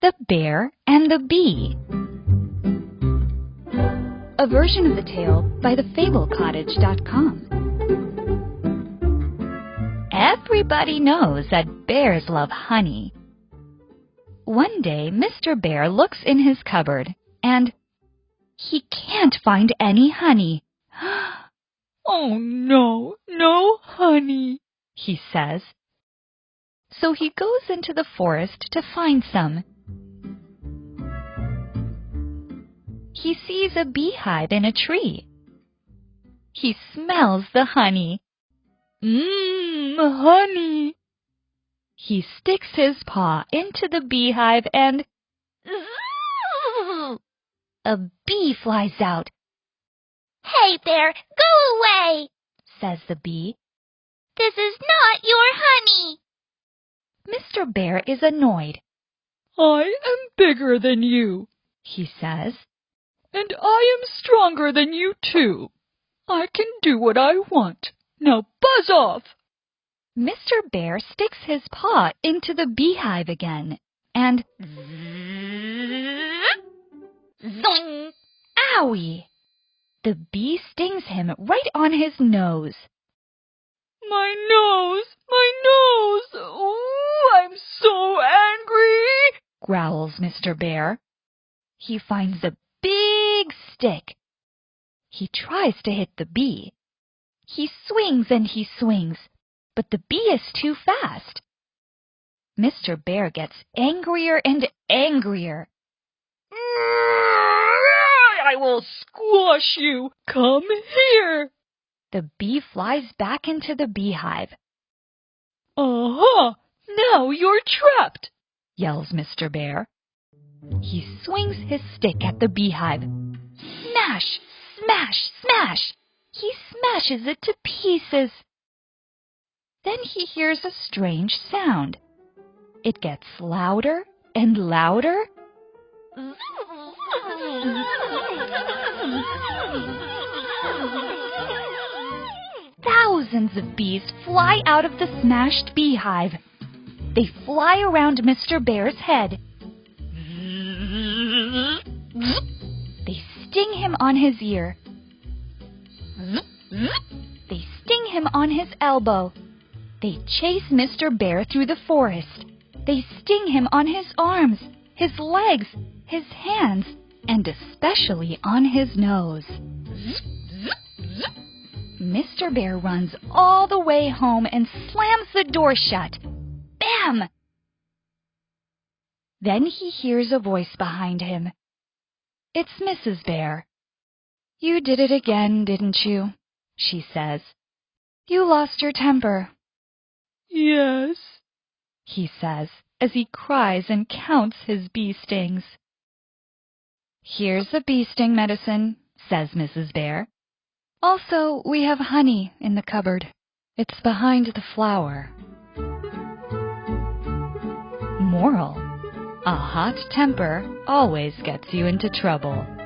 The Bear and the Bee. A version of the tale by thefablecottage.com. Everybody knows that bears love honey. One day, Mr. Bear looks in his cupboard, and he can't find any honey. "Oh no, no honey," he says. So he goes into the forest to find some. He sees a beehive in a tree. He smells the honey. Honey! He sticks his paw into the beehive and a bee flies out. "Hey there, go away," says the bee. "This is not your honey." Mr. Bear is annoyed. "I am bigger than you," he says. "And I am stronger than you too. I can do what I want. Now buzz off!" Mr. Bear sticks his paw into the beehive again, and Zoing! Owie! The bee stings him right on his nose. "My nose! My nose! Oh, I'm so angry!" growls Mr. Bear. He finds a big stick. He tries to hit the bee. He swings and he swings, but the bee is too fast. Mr. Bear gets angrier and angrier. "I will squash you! Come here!" The bee flies back into the beehive. "Aha! Now you're trapped!" yells Mr. Bear. He swings his stick at the beehive. Smash! Smash! Smash! He smashes it to pieces. Then he hears a strange sound. It gets louder and louder. Thousands of bees fly out of the smashed beehive. They fly around Mr. Bear's head. They sting him on his ear. They sting him on his elbow. They chase Mr. Bear through the forest. They sting him on his arms, his legs, his hands, and especially on his nose. Mr. Bear runs all the way home and slams the door shut. Bam! Then he hears a voice behind him. It's Mrs. Bear. "You did it again, didn't you?" she says. "You lost your temper." "Yes," he says as he cries and counts his bee stings. "Here's the bee sting medicine," says Mrs. Bear. "Also, we have honey in the cupboard. It's behind the flower." Moral: a hot temper always gets you into trouble.